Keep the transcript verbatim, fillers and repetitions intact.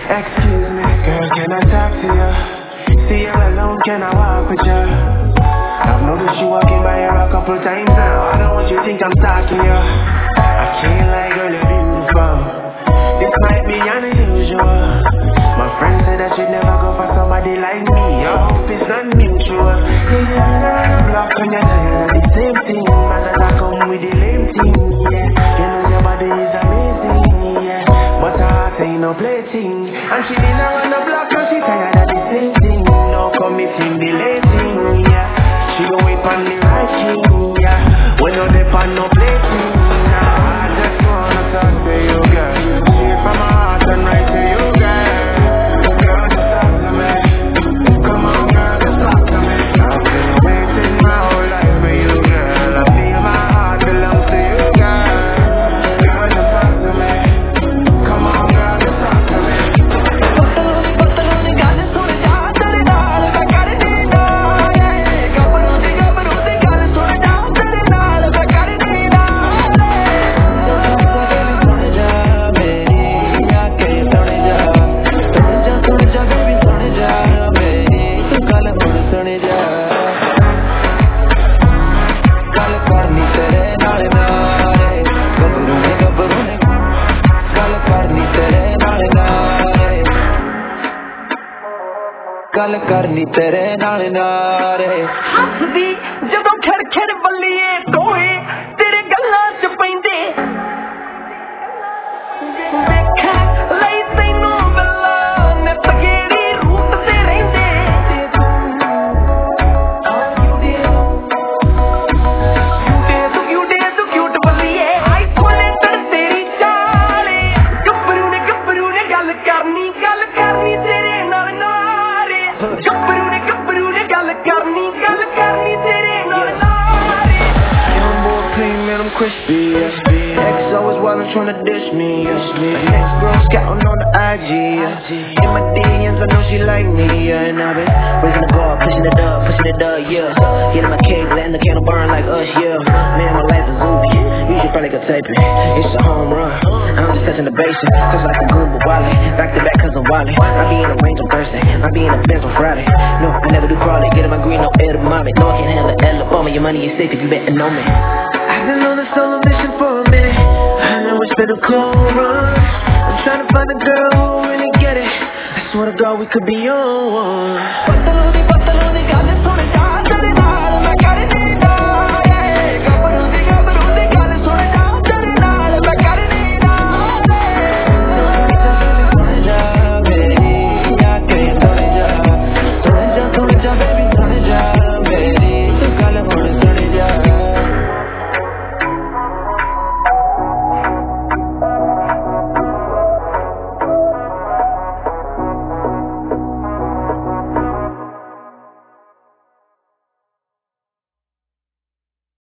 Excuse me, girl, can I talk to you? See you alone, can I walk with you? I've noticed you walking by here a couple times now. I don't want you to think I'm stalking you. I can't lie, girl, you're beautiful. This might be unusual. My friend said that you'd never go for somebody like me. I hope it's not mutual. Yeah, you know I'm locked on your tired of the same thing. Man, as I come with the lame thing, yeah. You know your body is amazing, yeah. But her heart ain't no plaything. And she didn't want no block, cause she tired of the same thing. No committing the late thing, yeah. She gon' wait on the right thing, yeah. When no dip on no plaything, nah. I just wanna talk to you, girl. Straight from my heart and right to you, girl. Girl, just talk to me. Come on, girl, just talk to me. I've been waiting my whole life for you, girl. I feel my heart belongs to you, girl. Girl, just talk to me. Come on, girl, just talk to me. ਗੱਲ ਕਰਨੀ ਤੇਰੇ ਨਾਲ ਨਾਰੇ ਹੱਸਦੀ ਜਦੋਂ ਖੜ ਖੜ ਬੱਲੀਏ ਕੋਏ ਤੇਰੇ ਗੱਲਾਂ ਚ ਪੈਂਦੇ ਵੇਖਾਂ ਲਈ ਤੈਨੂੰ ਬੱਲਾ ਨੇ ਤਗੇੜੀ ਰੂਟ ਤੇ ਰਹਿੰਦੇ ਕਿਊਟੇ ਤੂੰ ਕਿਊਟੇ ਤੂੰ ਕਿਊਟ ਬੱਲੀਏ ਆਈ ਸੋਨੇ ਤੜ ਤੇਰੀ ਚਾਲੇ ਗੱਭਰੂ ਨੇ ਗੱਭਰੂ ਨੇ ਗੱਲ ਕਰਨੀ ਗੱਲ ਕਰਨੀ ਤੇਰੇ ਨਾਲ ਗੱਭਰੂ ਨੇ ਗੱਭਰੂ ਨੇ ਗੱਲ ਕਰਨੀ ਗੱਲ ਕਰਨੀ ਤੇਰੇ ਨਾਲ ਨਾਰੇ Young boy clean, man, I'm crispy, yeah. Ex always wildin' tryna dish me, yeah. Next girl scouting on the I G, yeah. In my D Ms, I know she like me, yeah. And I've been raising the bar, pushing it up, pushing it up, yeah. Getting my cake, letting the candle burn like us, yeah. Man, my life is zombie. You should probably go tape it. It's a home run. I'm just touching the bases, touch like a Goomba Wally. Back to back, cause I'm Wally. I be in the range on Thursday, I be in the Benz on Friday. No, I never do crawling, getting my green, no air to mommy. No, I can't handle the L up on me. Your money is safe if you betting on me. I've been on a solo mission for a minute. I know it's been a cold run. I'm trying to find a girl who really get it. I swear to God we could be on one. ਪਤਲੋ ਦੀ ਪਤਲੋ ਦੀ ਗੱਲ ਸੁਣ